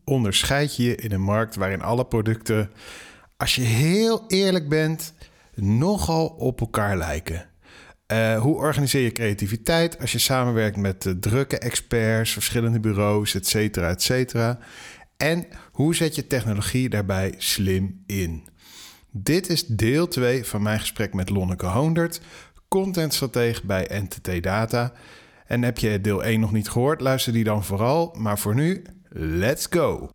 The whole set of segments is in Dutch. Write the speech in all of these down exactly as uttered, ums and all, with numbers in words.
onderscheid je je in een markt waarin alle producten, als je heel eerlijk bent, nogal op elkaar lijken? Uh, hoe organiseer je creativiteit als je samenwerkt met uh, drukke experts, verschillende bureaus, et cetera, et cetera? En hoe zet je technologie daarbij slim in? Dit is deel twee van mijn gesprek met Lonneke Hoondert, contentstratege bij N T T Data. En heb je deel één nog niet gehoord, luister die dan vooral. Maar voor nu, let's go!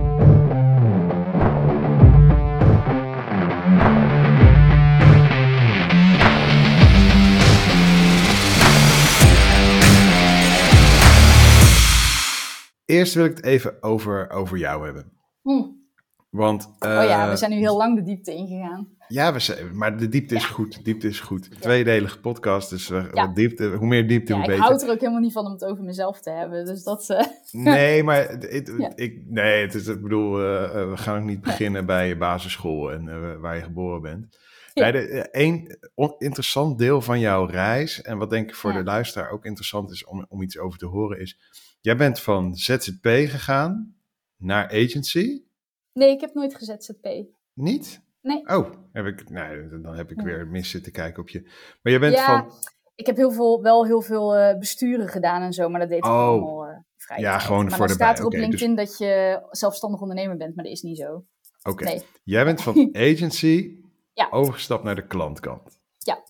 Eerst wil ik het even over, over jou hebben. Hm. Want, uh, oh ja, we zijn nu heel lang de diepte ingegaan. Ja, we zijn, maar de diepte is ja. goed. De diepte is goed. Ja. Tweedelige podcast, dus uh, ja. wat diepte, hoe meer diepte, ja, hoe beter. Ik houd er ook helemaal niet van om het over mezelf te hebben. Dus dat, uh... Nee, maar het, ja. ik, nee, het is, ik bedoel, uh, we gaan ook niet beginnen nee. bij je basisschool en uh, waar je geboren bent. Ja. Nee, de, een on, interessant deel van jouw reis, en wat denk ik voor ja. de luisteraar ook interessant is om, om iets over te horen, is: jij bent van Z Z P gegaan naar agency. Nee, ik heb nooit ge Z Z P. Niet? Nee. Oh, heb ik, nee, dan heb ik nee. weer mis zitten kijken op je. Maar je bent ja, van... ik heb heel veel, wel heel veel uh, besturen gedaan en zo, maar dat deed ik oh. allemaal uh, vrij. Ja, tijd. gewoon maar voor dan de staat er op okay, LinkedIn dus... dat je zelfstandig ondernemer bent, maar dat is niet zo. Oké, okay. Nee. Jij bent van agency ja. overgestapt naar de klantkant. Ja.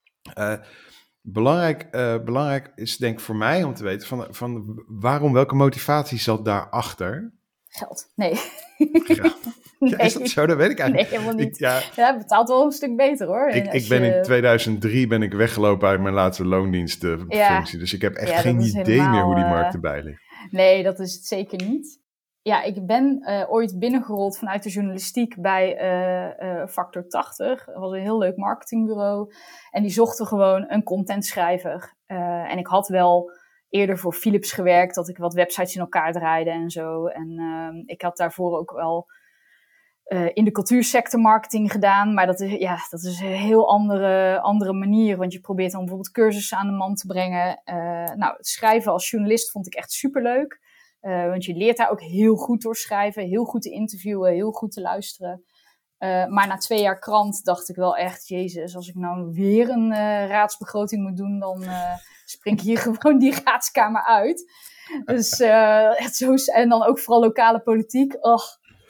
Uh, belangrijk, uh, belangrijk is denk ik voor mij om te weten van, van waarom, welke motivatie zat daarachter? Geld, nee. Geld. Ja, nee. Is dat zo? Dat weet ik eigenlijk Nee, helemaal niet. Ik, ja, ja, betaalt wel een stuk beter hoor. Ik, ik ben je... in tweeduizend drie ben ik weggelopen uit mijn laatste loondienstfunctie. Ja. Dus ik heb echt ja, geen idee helemaal, meer hoe die markt erbij ligt. Nee, dat is het zeker niet. Ja, ik ben uh, ooit binnengerold vanuit de journalistiek bij uh, uh, Factor tachtig. Dat was een heel leuk marketingbureau. En die zochten gewoon een contentschrijver. Uh, en ik had wel eerder voor Philips gewerkt, dat ik wat websites in elkaar draaide en zo. En uh, ik had daarvoor ook wel uh, in de cultuursector marketing gedaan. Maar dat is, ja, dat is een heel andere, andere manier. Want je probeert dan bijvoorbeeld cursussen aan de man te brengen. Uh, nou, het schrijven als journalist vond ik echt superleuk. Uh, want je leert daar ook heel goed door schrijven, heel goed te interviewen, heel goed te luisteren. Uh, maar na twee jaar krant dacht ik wel echt, jezus, als ik nou weer een uh, raadsbegroting moet doen, dan uh, spring ik hier gewoon die raadskamer uit. Dus, uh, het zo, en dan ook vooral lokale politiek. Oh.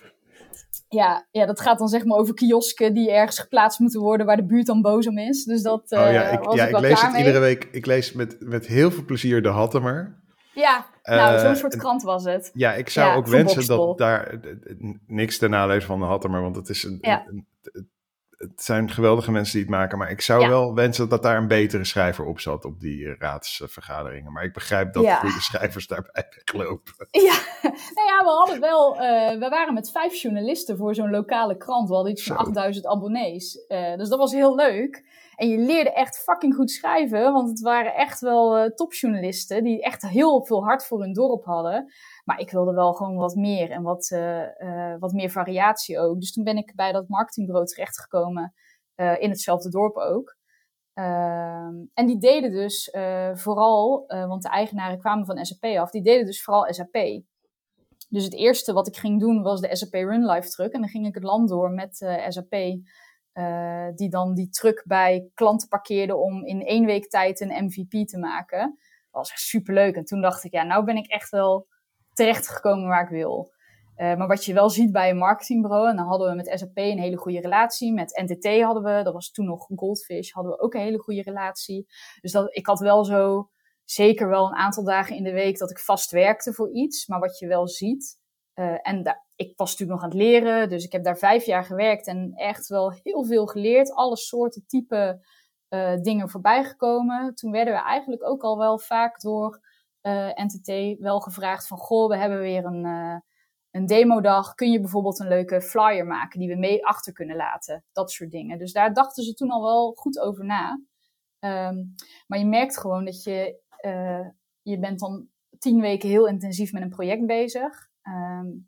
Ja, ja, dat gaat dan zeg maar over kiosken die ergens geplaatst moeten worden waar de buurt dan boos om is. Dus dat uh, oh ja, ik, was ja, ik wel ik lees klaar het mee. iedere week. Ik lees met, met heel veel plezier de Hattemer. Ja, nou, uh, zo'n soort krant was het. Ja, ik zou ja, ook wensen Boxbol. dat daar niks ten nadele van de Hattemer, want het is een, ja. een, een, het zijn geweldige mensen die het maken, maar ik zou ja. wel wensen dat daar een betere schrijver op zat op die uh, raadsvergaderingen. Maar ik begrijp dat ja. goede schrijvers daarbij weglopen. Ja, nou ja, we hadden wel, uh, we waren met vijf journalisten voor zo'n lokale krant. We hadden iets van achtduizend abonnees. Uh, dus dat was heel leuk. En je leerde echt fucking goed schrijven, want het waren echt wel uh, topjournalisten die echt heel veel hart voor hun dorp hadden. Maar ik wilde wel gewoon wat meer en wat, uh, uh, wat meer variatie ook. Dus toen ben ik bij dat marketingbureau terechtgekomen, uh, in hetzelfde dorp ook. Uh, en die deden dus uh, vooral, uh, want de eigenaren kwamen van S A P af, die deden dus vooral S A P. Dus het eerste wat ik ging doen was de S A P Run Live truck. En dan ging ik het land door met uh, S A P, uh, die dan die truck bij klanten parkeerde om in één week tijd een M V P te maken. Dat was echt superleuk. En toen dacht ik, ja, nou ben ik echt wel terechtgekomen waar ik wil. Uh, maar wat je wel ziet bij een marketingbureau, en dan hadden we met S A P een hele goede relatie. Met N T T hadden we, dat was toen nog Goldfish, hadden we ook een hele goede relatie. Dus dat, ik had wel zo, zeker wel een aantal dagen in de week dat ik vast werkte voor iets. Maar wat je wel ziet, uh, en da- ik was natuurlijk nog aan het leren, dus ik heb daar vijf jaar gewerkt en echt wel heel veel geleerd. Alle soorten, type uh, dingen voorbij gekomen. Toen werden we eigenlijk ook al wel vaak door uh, N T T wel gevraagd van, goh, we hebben weer een... Uh, Een demodag, kun je bijvoorbeeld een leuke flyer maken die we mee achter kunnen laten. Dat soort dingen. Dus daar dachten ze toen al wel goed over na. Um, maar je merkt gewoon dat je, uh, je bent dan tien weken heel intensief met een project bezig. Um,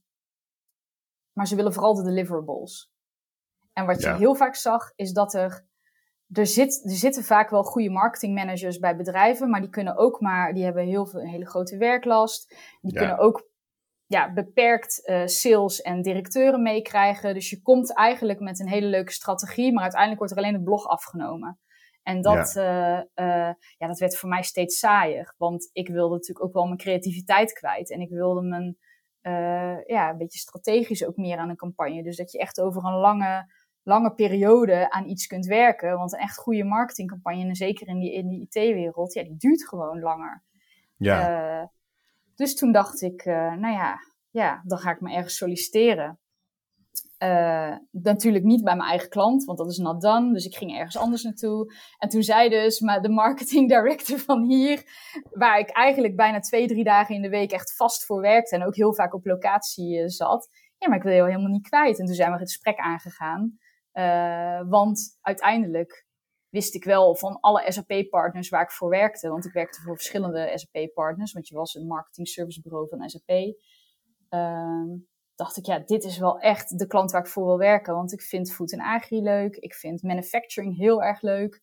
maar ze willen vooral de deliverables. En wat je ja. heel vaak zag, is dat er, er, zit, er zitten vaak wel goede marketingmanagers bij bedrijven, maar die kunnen ook maar, die hebben heel veel, een hele grote werklast. Die ja. kunnen ook ja, beperkt uh, sales en directeuren meekrijgen. Dus je komt eigenlijk met een hele leuke strategie, maar uiteindelijk wordt er alleen het blog afgenomen. En dat, ja. Uh, uh, ja, dat werd voor mij steeds saaier. Want ik wilde natuurlijk ook wel mijn creativiteit kwijt. En ik wilde mijn, uh, ja, een beetje strategisch ook meer aan een campagne. Dus dat je echt over een lange, lange periode aan iets kunt werken. Want een echt goede marketingcampagne, en zeker in die, in die I T-wereld, ja, die duurt gewoon langer. Ja. Uh, dus toen dacht ik, uh, nou ja, ja, dan ga ik me ergens solliciteren. Uh, natuurlijk niet bij mijn eigen klant, want dat is not done. Dus ik ging ergens anders naartoe. En toen zei dus maar de marketing director van hier, waar ik eigenlijk bijna twee, drie dagen in de week echt vast voor werkte en ook heel vaak op locatie uh, zat. Ja, maar ik wil je helemaal niet kwijt. En toen zijn we het gesprek aangegaan. Uh, want uiteindelijk wist ik wel van alle S A P-partners waar ik voor werkte. Want ik werkte voor verschillende S A P-partners, want je was een marketing servicebureau van S A P. Uh, dacht ik, ja, dit is wel echt de klant waar ik voor wil werken. Want ik vind food en agri leuk. Ik vind manufacturing heel erg leuk.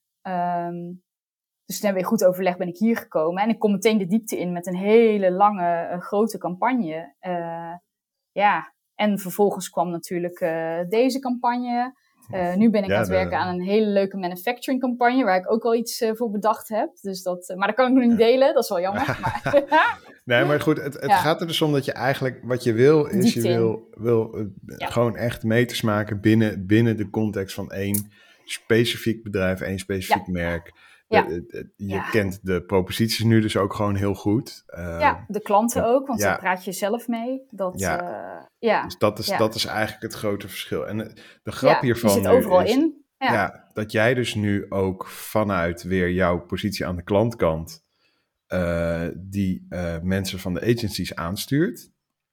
Um, dus toen weer goed overleg ben ik hier gekomen. En ik kom meteen de diepte in met een hele lange, uh, grote campagne. Uh, ja, en vervolgens kwam natuurlijk uh, deze campagne. Uh, nu ben ik ja, aan het de... werken aan een hele leuke manufacturing campagne, waar ik ook al iets uh, voor bedacht heb. Dus dat, uh, maar dat kan ik nog niet delen, dat is wel jammer. Maar nee, maar goed, het, het ja. gaat er dus om dat je eigenlijk, wat je wil, is Diepte je wil, wil uh, ja. gewoon echt meters maken binnen, binnen de context van één specifiek bedrijf, één specifiek ja. merk. Ja. De, de, je ja. kent de proposities nu dus ook gewoon heel goed. Uh, ja, de klanten ook, want ja. daar praat je zelf mee. Dat, ja. Uh, ja. Dus dat is, ja. dat is eigenlijk het grote verschil. En de grap ja, hiervan je zit overal is, in. Ja. Ja, dat jij dus nu ook vanuit weer jouw positie aan de klantkant uh, die uh, mensen van de agencies aanstuurt.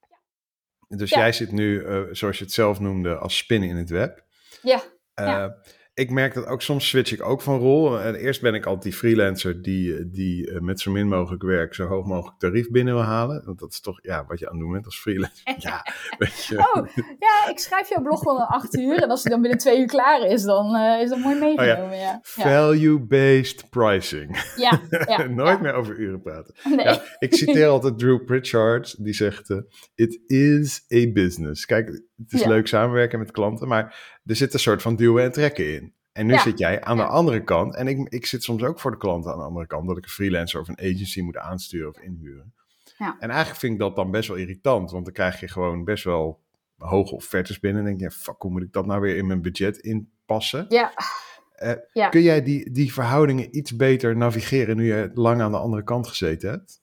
Dus ja. jij zit nu, uh, zoals je het zelf noemde, als spin in het web. Ja. Uh, ja. Ik merk dat ook, soms switch ik ook van rol. En eerst ben ik altijd die freelancer die, die uh, met zo min mogelijk werk zo hoog mogelijk tarief binnen wil halen. Want dat is toch ja, wat je aan het doen bent als freelancer. Ja, weet je. Oh, ja, ik schrijf jouw blog wel in acht uur. En als het dan binnen twee uur klaar is, dan uh, is dat mooi meegenomen. Oh ja. Ja. Value-based pricing. Ja, ja Nooit ja. meer over uren praten. Nee. Ja, ik citeer altijd Drew Pritchard. Die zegt, uh, it is a business. Kijk, het is ja. leuk samenwerken met klanten, maar er zit een soort van duwen en trekken in. En nu ja. zit jij aan ja. de andere kant. En ik, ik zit soms ook voor de klant aan de andere kant. Dat ik een freelancer of een agency moet aansturen of inhuren. Ja. En eigenlijk vind ik dat dan best wel irritant. Want dan krijg je gewoon best wel hoge offertes binnen. En denk je, fuck, hoe moet ik dat nou weer in mijn budget inpassen? Ja. Uh, ja. Kun jij die, die verhoudingen iets beter navigeren nu je lang aan de andere kant gezeten hebt?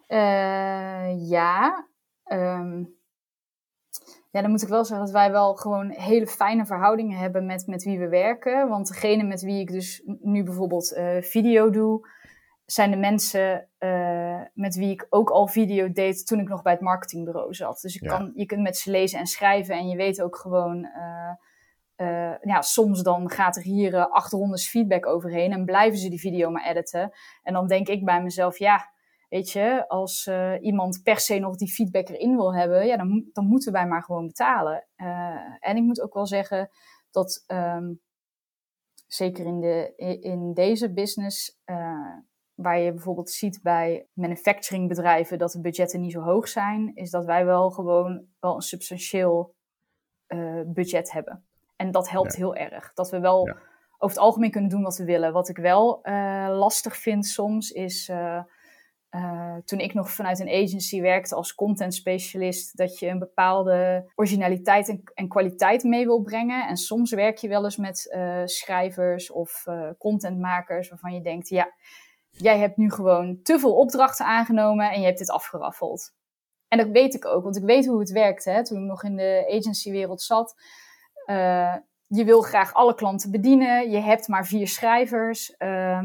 Uh, ja. Um... Ja, dan moet ik wel zeggen dat wij wel gewoon hele fijne verhoudingen hebben met, met wie we werken. Want degene met wie ik dus nu bijvoorbeeld uh, video doe, zijn de mensen uh, met wie ik ook al video deed toen ik nog bij het marketingbureau zat. Dus ik ja. kan, je kunt met ze lezen en schrijven en je weet ook gewoon, uh, uh, ja, soms dan gaat er hier uh, acht rondes feedback overheen en blijven ze die video maar editen. En dan denk ik bij mezelf, ja... Weet je, als uh, iemand per se nog die feedback erin wil hebben, ja, dan, dan moeten wij maar gewoon betalen. Uh, en ik moet ook wel zeggen dat, um, zeker in, de, in deze business, uh, waar je bijvoorbeeld ziet bij manufacturingbedrijven dat de budgetten niet zo hoog zijn, is dat wij wel gewoon wel een substantieel uh, budget hebben. En dat helpt ja. heel erg. Dat we wel ja. over het algemeen kunnen doen wat we willen. Wat ik wel uh, lastig vind soms is... Uh, Uh, toen ik nog vanuit een agency werkte als content specialist, dat je een bepaalde originaliteit en, en kwaliteit mee wil brengen. En soms werk je wel eens met uh, schrijvers of uh, contentmakers waarvan je denkt, ja, jij hebt nu gewoon te veel opdrachten aangenomen en je hebt dit afgeraffeld. En dat weet ik ook, want ik weet hoe het werkt. Hè? Toen ik nog in de agencywereld zat, uh, je wil graag alle klanten bedienen. Je hebt maar vier schrijvers. Uh,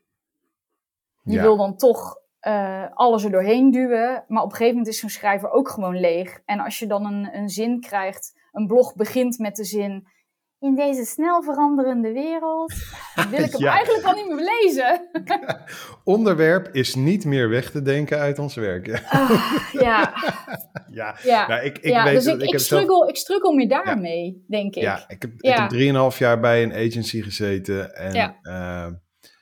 je ja. wil dan toch... Uh, alles er doorheen duwen. Maar op een gegeven moment is zo'n schrijver ook gewoon leeg. En als je dan een, een zin krijgt, een blog begint met de zin... In deze snel veranderende wereld, dan wil ik hem ja. eigenlijk al niet meer lezen. Onderwerp is niet meer weg te denken uit ons werk. Ja, uh, ja. ja. ja. Nou, ik, ik ja weet dus dat, ik, ik, ik, heb struggle, zelf... ik struggle meer daarmee, ja. denk ik. Ja, ik heb, ja. ik heb drieënhalf jaar bij een agency gezeten. En ja. uh,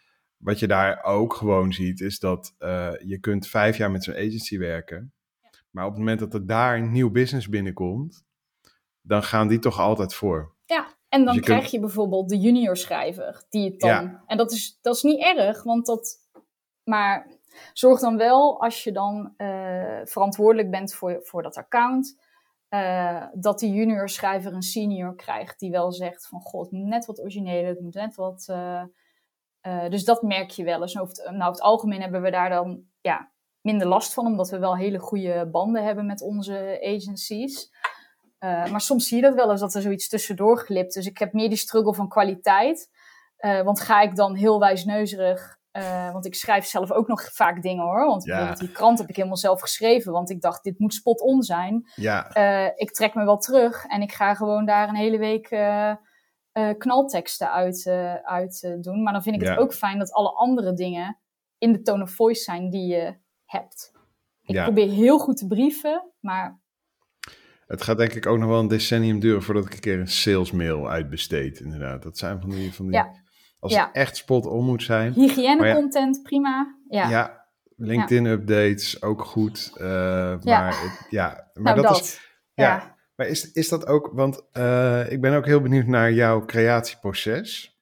wat je daar ook gewoon ziet, is dat uh, je kunt vijf jaar met zo'n agency werken. Maar op het moment dat er daar een nieuw business binnenkomt, dan gaan die toch altijd voor. Ja, en dan dus je krijg kunt... je bijvoorbeeld de junior schrijver die het dan... Ja. En dat is, dat is niet erg, want dat... Maar zorg dan wel, als je dan uh, verantwoordelijk bent voor, voor dat account, uh, dat die junior schrijver een senior krijgt die wel zegt van, god, het moet net wat origineler, het moet net wat... Uh, uh, dus dat merk je wel eens. Over het, nou, over het algemeen hebben we daar dan ja, minder last van, omdat we wel hele goede banden hebben met onze agencies. Uh, maar soms zie je dat wel eens, dat er zoiets tussendoor glipt. Dus ik heb meer die struggle van kwaliteit. Uh, want ga ik dan heel wijsneuzerig... Uh, want ik schrijf zelf ook nog vaak dingen hoor. Want ja. bijvoorbeeld die krant heb ik helemaal zelf geschreven. Want ik dacht, dit moet spot on zijn. Ja. Uh, ik trek me wel terug. En ik ga gewoon daar een hele week uh, uh, knalteksten uit, uh, uit uh, doen. Maar dan vind ik ja. het ook fijn dat alle andere dingen in de tone of voice zijn die je hebt. Ik ja. probeer heel goed te brieven, maar... Het gaat denk ik ook nog wel een decennium duren voordat ik een keer een salesmail uitbesteed, inderdaad. Dat zijn van die... Van die ja. Als ja. het echt spot on moet zijn. Hygiënecontent, ja, prima. Ja, ja LinkedIn-updates, ook goed. Uh, ja. Maar, het, ja, maar nou, dat, dat is... Ja, ja. Maar is, is dat ook... Want uh, ik ben ook heel benieuwd naar jouw creatieproces.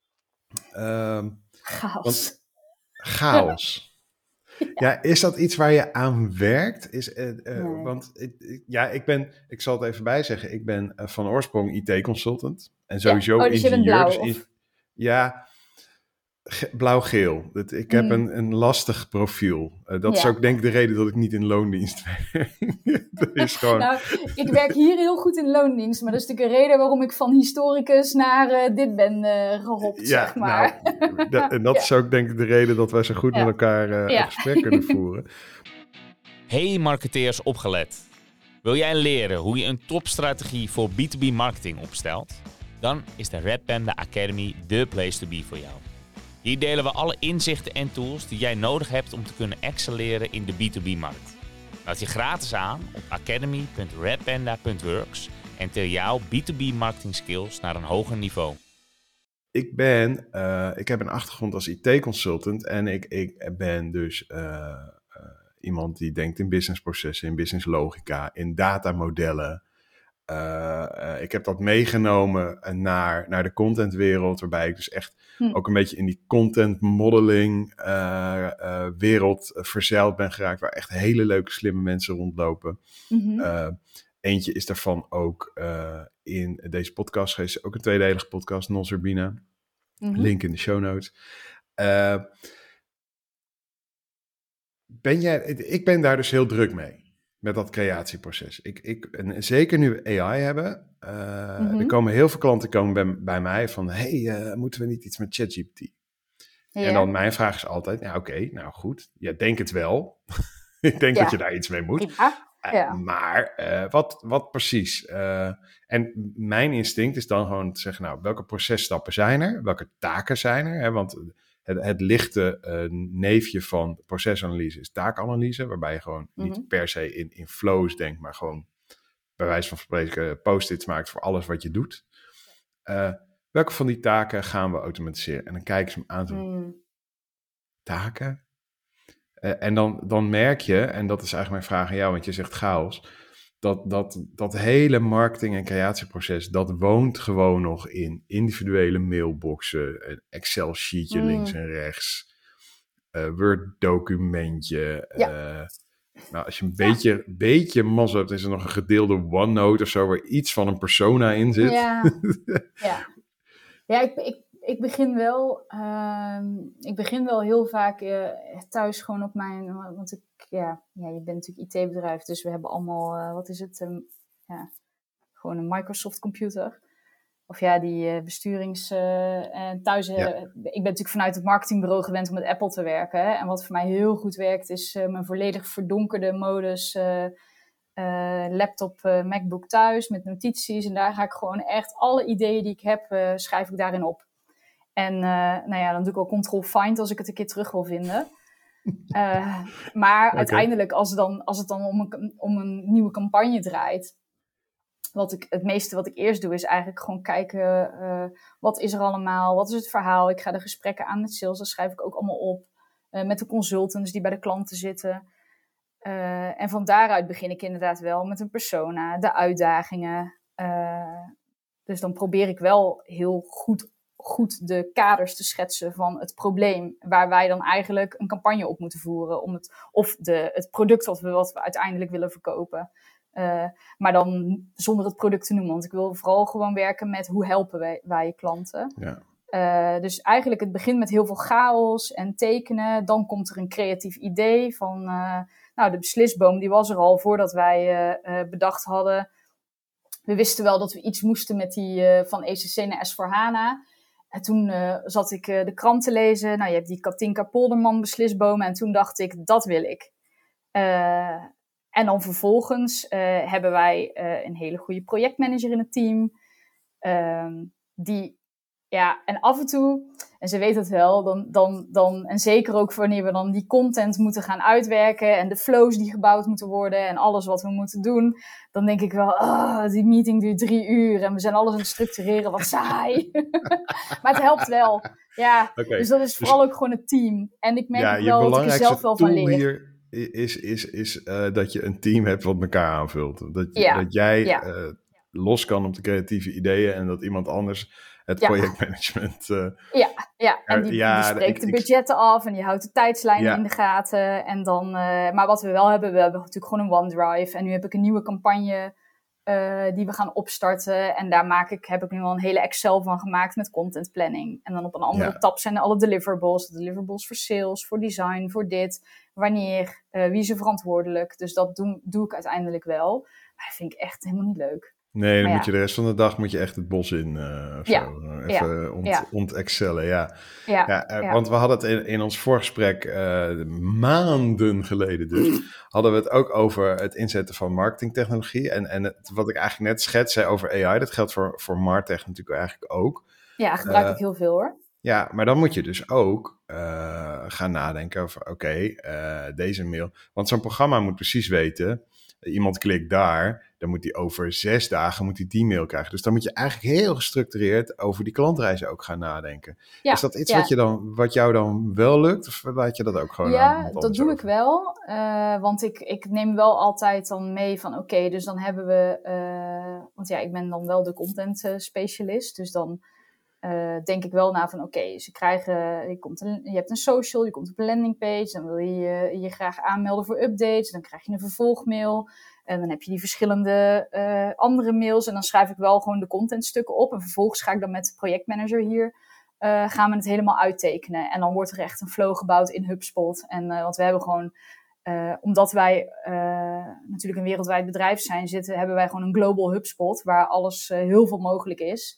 Uh, chaos. Want, chaos. Ja. ja, is dat iets waar je aan werkt? Is, uh, uh, nee. Want ik, ja, ik ben, ik zal het even bijzeggen, ik ben uh, van oorsprong I T-consultant. En sowieso ja. oh, dus ingenieur. Je bent blauw, blauw, dus ja, ge, blauw-geel. Ik heb mm. een, een lastig profiel. Uh, dat ja. is ook denk ik de reden dat ik niet in loondienst werk. Dat is gewoon... nou, ik werk hier heel goed in loondienst, maar dat is natuurlijk een reden waarom ik van historicus naar uh, dit ben uh, gehopt, ja, zeg maar. Nou, da, en dat ja. is ook denk ik de reden dat wij zo goed ja. met elkaar uh, ja. een gesprek kunnen voeren. Hey marketeers, opgelet. Wil jij leren hoe je een topstrategie voor B twee B marketing opstelt? Dan is de Red Panda Academy de place to be voor jou. Hier delen we alle inzichten en tools die jij nodig hebt om te kunnen excelleren in de B twee B-markt. Meld je gratis aan op academy punt redpanda punt works en til jouw B twee B marketing skills naar een hoger niveau. Ik ben, uh, ik heb een achtergrond als I T-consultant en ik, ik ben dus uh, uh, iemand die denkt in businessprocessen, in businesslogica, in datamodellen. Uh, uh, ik heb dat meegenomen naar, naar de contentwereld, waarbij ik dus echt hm. ook een beetje in die content modeling uh, uh, wereld verzeild ben geraakt, waar echt hele leuke, slimme mensen rondlopen. Mm-hmm. Uh, eentje is daarvan ook uh, in deze podcast geweest, ook een tweedelige podcast, Nosurbina. Mm-hmm. Link in de show notes. Uh, ben jij, ik ben daar dus heel druk mee. Met dat creatieproces. Ik, ik, en zeker nu we A I hebben. Uh, mm-hmm. Er komen heel veel klanten komen bij, bij mij van... hey, uh, moeten we niet iets met ChatGPT? Ja. En dan mijn vraag is altijd... ja, oké, okay, nou goed. Ja, denk het wel. Ik denk ja. dat je daar iets mee moet. Ja. Ja. Uh, maar uh, wat, wat precies? Uh, en mijn instinct is dan gewoon te zeggen... nou, welke processtappen zijn er? Welke taken zijn er? Hè? Want... Het, het lichte uh, neefje van procesanalyse is taakanalyse, waarbij je gewoon mm-hmm. niet per se in, in flows denkt, maar gewoon bij wijze van spreken post-its maakt voor alles wat je doet. Uh, welke van die taken gaan we automatiseren? En dan kijken ze hem aan. Mm. Taken? Uh, en dan, dan merk je, en dat is eigenlijk mijn vraag aan jou, want je zegt chaos, dat, dat, dat hele marketing- en creatieproces, dat woont gewoon nog in individuele mailboxen, een Excel-sheetje mm. links en rechts, uh, Word-documentje. Ja. Uh, nou, als je een beetje, ja. beetje mazzel hebt, is er nog een gedeelde OneNote of zo, waar iets van een persona in zit. Ja, ja. ja ik, ik, ik, begin wel, uh, ik begin wel heel vaak uh, thuis gewoon op mijn, want ik, Ja, ja, je bent natuurlijk I T-bedrijf, dus we hebben allemaal, uh, wat is het, um, ja, gewoon een Microsoft computer. Of ja, die uh, besturings... Uh, en thuis, uh, ja. Ik ben natuurlijk vanuit het marketingbureau gewend om met Apple te werken. Hè? En wat voor mij heel goed werkt, is uh, mijn volledig verdonkerde modus, uh, uh, laptop, uh, MacBook thuis met notities. En daar ga ik gewoon echt alle ideeën die ik heb, uh, schrijf ik daarin op. En uh, nou ja, dan doe ik al control-find als ik het een keer terug wil vinden. Uh, maar okay. uiteindelijk, als het dan, als het dan om, een, om een nieuwe campagne draait, wat ik, het meeste wat ik eerst doe, is eigenlijk gewoon kijken, uh, wat is er allemaal, wat is het verhaal. Ik ga de gesprekken aan met sales, dat schrijf ik ook allemaal op. Uh, met de consultants die bij de klanten zitten. Uh, en van daaruit begin ik inderdaad wel met een persona, de uitdagingen. Uh, dus dan probeer ik wel heel goed, goed de kaders te schetsen van het probleem, waar wij dan eigenlijk een campagne op moeten voeren, om het, of de, het product wat we, wat we uiteindelijk willen verkopen. Uh, maar dan zonder het product te noemen, want ik wil vooral gewoon werken met hoe helpen wij, wij je klanten. Ja. Uh, dus eigenlijk het begint met heel veel chaos en tekenen. Dan komt er een creatief idee van, uh, nou de beslisboom die was er al voordat wij uh, uh, bedacht hadden. We wisten wel dat we iets moesten met die uh, van E C C naar S vier HANA. En toen uh, zat ik uh, de krant te lezen. Nou, je hebt die Katinka Polderman beslisbomen. En toen dacht ik, dat wil ik. Uh, en dan vervolgens uh, hebben wij uh, een hele goede projectmanager in het team. Uh, die, ja, en af en toe, en ze weet het wel, dan, dan, dan, en zeker ook wanneer we dan die content moeten gaan uitwerken en de flows die gebouwd moeten worden en alles wat we moeten doen, dan denk ik wel, oh, die meeting duurt drie uur en we zijn alles aan het structureren, wat saai. Maar het helpt wel. Ja, okay. Dus dat is vooral dus, ook gewoon het team. En ik merk ja, wel dat ik er zelf wel van leer. Hier is, is, is uh, dat je een team hebt wat elkaar aanvult. Dat, ja. dat jij ja. uh, los kan op de creatieve ideeën en dat iemand anders het ja. projectmanagement. Uh, ja, ja, en die, ja, die spreekt ik, de budgetten ik, af en die houdt de tijdslijnen ja. in de gaten. En dan, uh, maar wat we wel hebben, we hebben natuurlijk gewoon een OneDrive. En nu heb ik een nieuwe campagne uh, die we gaan opstarten. En daar maak ik, heb ik nu al een hele Excel van gemaakt met content planning. En dan op een andere ja. tab zijn alle deliverables. De deliverables voor sales, voor design, voor dit. Wanneer, uh, wie is er verantwoordelijk. Dus dat doe, doe ik uiteindelijk wel. Maar dat vind ik echt helemaal niet leuk. Nee, dan maar moet ja. je de rest van de dag moet je echt het bos in uh, of ja. zo. Even ja. ont, ja. ont-excellen, ja. Ja. Ja, uh, ja. Want we hadden het in, in ons voorgesprek uh, maanden geleden dus, hadden we het ook over het inzetten van marketingtechnologie. En, en het, wat ik eigenlijk net schetste over A I, dat geldt voor, voor MarTech natuurlijk eigenlijk ook. Ja, gebruik ik uh, heel veel hoor. Ja, maar dan moet je dus ook uh, gaan nadenken over, oké, okay, uh, deze mail. Want zo'n programma moet precies weten, iemand klikt daar, dan moet hij over zes dagen moet hij die mail krijgen. Dus dan moet je eigenlijk heel gestructureerd over die klantreizen ook gaan nadenken. Ja, is dat iets ja. wat, je dan, wat jou dan wel lukt? Of laat je dat ook gewoon ja, aan? Ja, dat doe over? ik wel. Uh, want ik, ik neem wel altijd dan mee van oké, okay, dus dan hebben we... Uh, want ja, ik ben dan wel de content uh, specialist. Dus dan uh, denk ik wel na van oké, okay, ze krijgen... Je, komt een, je hebt een social, je komt op een landingpage. Dan wil je je graag aanmelden voor updates. Dan krijg je een vervolgmail. En dan heb je die verschillende uh, andere mails. En dan schrijf ik wel gewoon de contentstukken op. En vervolgens ga ik dan met de projectmanager hier... Uh, gaan we het helemaal uittekenen. En dan wordt er echt een flow gebouwd in HubSpot. En, uh, want we hebben gewoon... Uh, omdat wij uh, natuurlijk een wereldwijd bedrijf zijn... Zitten, hebben wij gewoon een global HubSpot... waar alles uh, heel veel mogelijk is.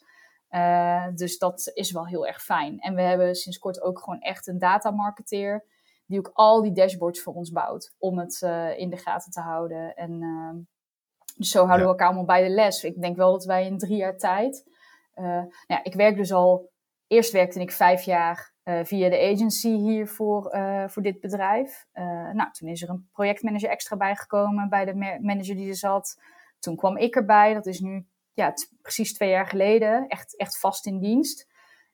Uh, dus dat is wel heel erg fijn. En we hebben sinds kort ook gewoon echt een datamarketeer... die ook al die dashboards voor ons bouwt... om het uh, in de gaten te houden. En uh, dus zo houden ja. we elkaar allemaal bij de les. Ik denk wel dat wij in drie jaar tijd... Uh, nou ja, ik werk dus al... Eerst werkte ik vijf jaar uh, via de agency hier voor, uh, voor dit bedrijf. Uh, nou, toen is er een projectmanager extra bijgekomen bij de ma- manager die er zat. Toen kwam ik erbij, dat is nu ja, t- precies twee jaar geleden, echt, echt vast in dienst.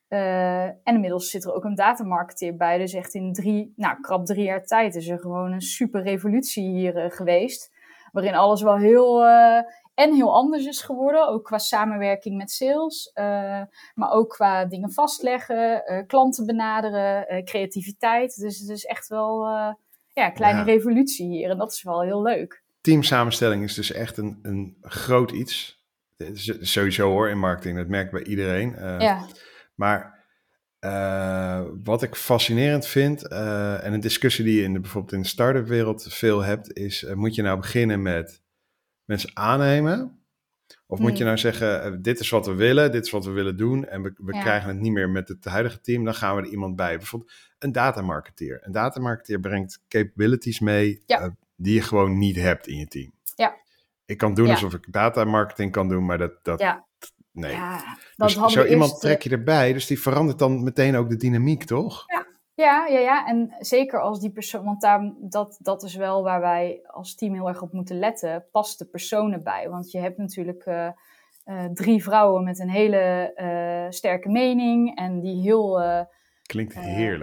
Uh, en inmiddels zit er ook een datamarketeer bij, dus echt in drie, nou, krap drie jaar tijd is er gewoon een super revolutie hier uh, geweest. Waarin alles wel heel... Uh, En heel anders is geworden, ook qua samenwerking met sales. Uh, maar ook qua dingen vastleggen, uh, klanten benaderen, uh, creativiteit. Dus het is echt wel uh, ja, een kleine ja. revolutie hier. En dat is wel heel leuk. Teamsamenstelling is dus echt een, een groot iets. Sowieso hoor, in marketing. Dat merkt bij iedereen. Uh, ja. Maar uh, wat ik fascinerend vind... Uh, en een discussie die je in de, bijvoorbeeld in de start-up wereld veel hebt... is, uh, moet je nou beginnen met... mensen aannemen? Of hmm. moet je nou zeggen, dit is wat we willen, dit is wat we willen doen... en we, we ja. krijgen het niet meer met het huidige team... dan gaan we er iemand bij. Bijvoorbeeld een datamarketeer. Een datamarketeer brengt capabilities mee... Ja. Uh, die je gewoon niet hebt in je team. Ja. Ik kan doen ja. alsof ik datamarketing kan doen... maar dat... dat ja. Nee. Ja, dat dus zo iemand eerst, trek je erbij... dus die verandert dan meteen ook de dynamiek, toch? Ja. Ja, ja, ja, en zeker als die persoon, want daar, dat, dat is wel waar wij als team heel erg op moeten letten, past de persoon erbij. Want je hebt natuurlijk uh, uh, drie vrouwen met een hele uh, sterke mening en die heel... Uh, Klinkt heerlijk.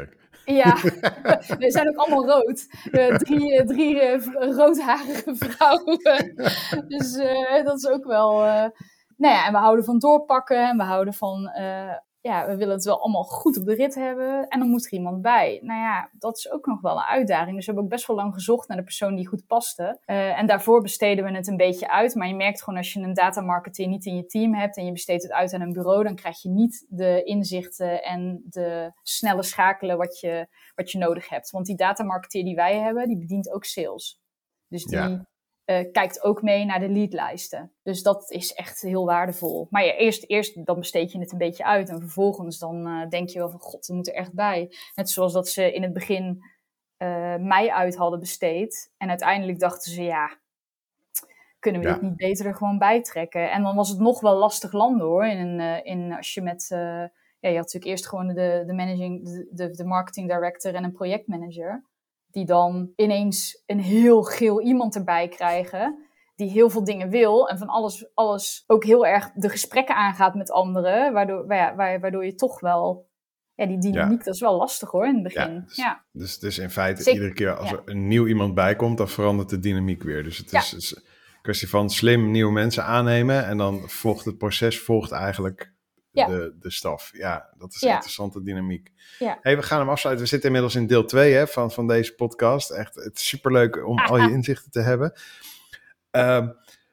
Ja, we zijn ook allemaal rood. Uh, drie drie uh, roodharige vrouwen. Dus uh, dat is ook wel... Uh... Nou ja, en we houden van doorpakken. En we houden van... Uh, ja, we willen het wel allemaal goed op de rit hebben. En dan moet er iemand bij. Nou ja, dat is ook nog wel een uitdaging. Dus we hebben ook best wel lang gezocht naar de persoon die goed paste. Uh, en daarvoor besteden we het een beetje uit. Maar je merkt gewoon als je een datamarketeer niet in je team hebt... en je besteedt het uit aan een bureau... dan krijg je niet de inzichten en de snelle schakelen wat je, wat je nodig hebt. Want die datamarketeer die wij hebben, die bedient ook sales. Dus die... Ja. Uh, kijkt ook mee naar de leadlijsten. Dus dat is echt heel waardevol. Maar ja, eerst, eerst dan besteed je het een beetje uit. En vervolgens dan uh, denk je wel van... God, er moet er echt bij. Net zoals dat ze in het begin uh, mij uit hadden besteed. En uiteindelijk dachten ze... Ja, kunnen we ja. dit niet beter er gewoon bijtrekken? En dan was het nog wel lastig landen hoor. In, uh, in, als je met... Uh, ja, je had natuurlijk eerst gewoon de, de, managing, de, de, de marketing director en een projectmanager... die dan ineens een heel geel iemand erbij krijgen... die heel veel dingen wil en van alles, alles ook heel erg de gesprekken aangaat met anderen... waardoor, waardoor je toch wel... Ja, die dynamiek, ja. dat is wel lastig hoor, in het begin. Ja, dus, ja. dus, dus in feite, Zeker. iedere keer als ja. er een nieuw iemand bij komt... dan verandert de dynamiek weer. Dus het is, ja. is een kwestie van slim nieuwe mensen aannemen... en dan volgt het proces volgt eigenlijk... Ja. De, de staf. Ja, dat is een ja. interessante dynamiek. Ja. Hey, we gaan hem afsluiten. We zitten inmiddels in deel twee hè, van, van deze podcast. Echt, het is superleuk om ah, al je inzichten te hebben. Uh,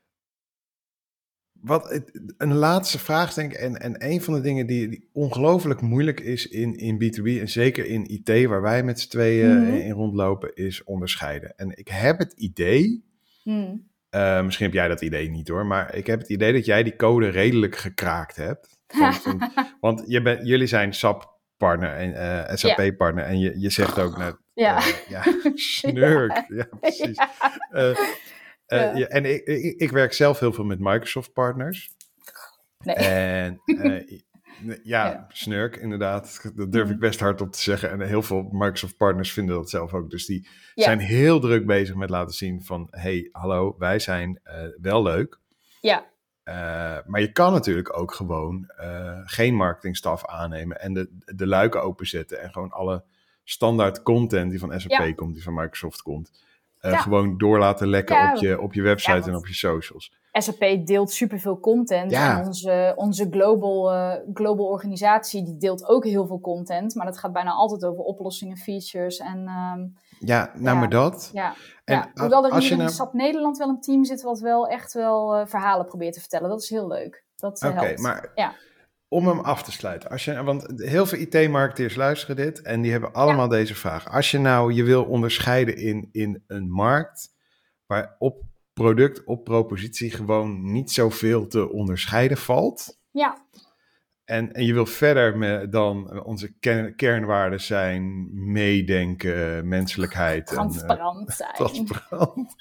wat, een laatste vraag, denk ik. En, en een van de dingen die, die ongelooflijk moeilijk is in, in B twee B... en zeker in I T, waar wij met z'n tweeën mm-hmm. in rondlopen, is onderscheiden. En ik heb het idee... Mm. Uh, misschien heb jij dat idee niet hoor... maar ik heb het idee dat jij die code redelijk gekraakt hebt... Want, van, want je ben, jullie zijn S A P-partner en uh, S A P-partner. Ja. En je, je zegt ook net... Ja, uh, ja snurk. Ja, ja precies. Ja. Uh, uh, ja. Ja, en ik, ik, ik werk zelf heel veel met Microsoft-partners. Nee. En uh, ja, ja, snurk inderdaad. Dat durf ik best hard op te zeggen. En heel veel Microsoft-partners vinden dat zelf ook. Dus die ja. zijn heel druk bezig met laten zien van... hey, hallo, wij zijn uh, wel leuk. Ja. Uh, maar je kan natuurlijk ook gewoon uh, geen marketingstaf aannemen en de, de luiken openzetten en gewoon alle standaard content die van S A P ja. komt, die van Microsoft komt, uh, ja. gewoon door laten lekken ja. op, je, op je website ja, en op je socials. S A P deelt superveel content ja. en onze, onze global, uh, global organisatie die deelt ook heel veel content, maar dat gaat bijna altijd over oplossingen, features en... Um, Ja, nou ja, maar dat. Ja, en ja. Hoewel er hier in nou... S A P Nederland wel een team zit wat wel echt wel uh, verhalen probeert te vertellen. Dat is heel leuk. Oké, okay, maar ja. om hem af te sluiten. Als je, want heel veel I T-marketeers luisteren dit en die hebben allemaal ja. deze vraag. Als je nou je wil onderscheiden in, in een markt waar op product, op propositie gewoon niet zoveel te onderscheiden valt. Ja. En, en je wil verder met dan onze kern, kernwaarden zijn meedenken, menselijkheid. Transparant en, uh, zijn. Transparant.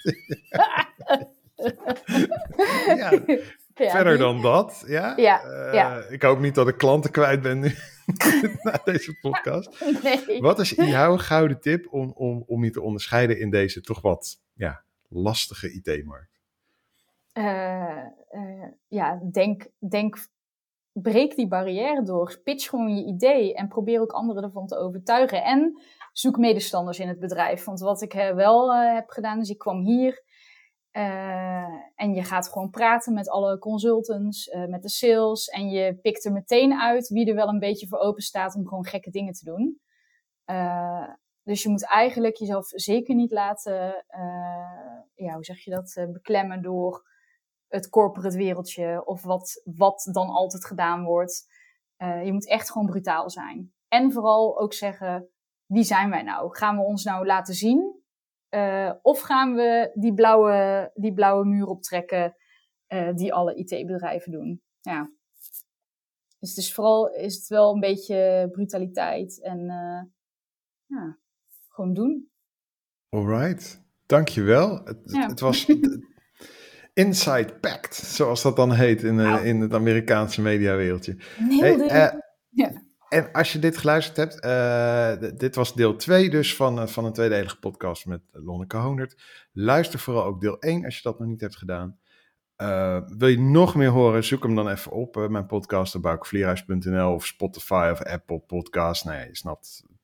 ja, ja, verder die... dan dat. Ja? Ja, uh, ja. Ik hoop niet dat ik klanten kwijt ben nu na deze podcast. Nee. Wat is jouw gouden tip om, om, om je te onderscheiden in deze toch wat ja, lastige I T-markt? Uh, uh, ja, denk... denk breek die barrière door, pitch gewoon je idee en probeer ook anderen ervan te overtuigen. En zoek medestanders in het bedrijf. Want wat ik wel uh, heb gedaan, is ik kwam hier uh, en je gaat gewoon praten met alle consultants, uh, met de sales. En je pikt er meteen uit wie er wel een beetje voor open staat om gewoon gekke dingen te doen. Uh, dus je moet eigenlijk jezelf zeker niet laten, uh, ja, hoe zeg je dat, uh, beklemmen door... het corporate wereldje of wat, wat dan altijd gedaan wordt. Uh, je moet echt gewoon brutaal zijn. En vooral ook zeggen, wie zijn wij nou? Gaan we ons nou laten zien? Uh, of gaan we die blauwe, die blauwe muur optrekken uh, die alle I T-bedrijven doen? Ja. Dus het is vooral is het wel een beetje brutaliteit en uh, ja, gewoon doen. Alright, dankjewel. Het, ja. het was... Inside Pact, zoals dat dan heet in, uh, in het Amerikaanse mediawereldje. Hey, uh, ja. En als je dit geluisterd hebt, uh, d- dit was deel twee dus van, uh, van een tweedelige podcast met Lonneke Hoonert. Luister vooral ook deel één als je dat nog niet hebt gedaan. Uh, wil je nog meer horen, zoek hem dan even op. Uh, mijn podcast op bouke vlierhuis punt n l of Spotify of Apple Podcasts. Nou ja, je snapt,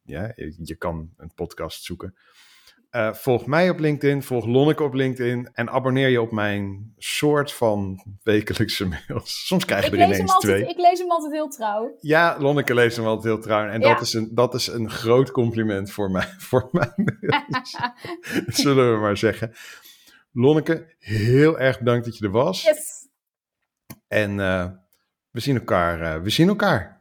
ja, je, je kan een podcast zoeken. Uh, volg mij op LinkedIn, volg Lonneke op LinkedIn en abonneer je op mijn soort van wekelijkse mails. Soms krijg je ik er lees ineens hem altijd, twee. Ik lees hem altijd heel trouw. Ja, Lonneke leest hem altijd heel trouw. En ja. dat, is een, dat is een groot compliment voor mij. Voor mij zullen we maar zeggen. Lonneke, heel erg bedankt dat je er was. Yes. En uh, we zien elkaar. Uh, we zien elkaar.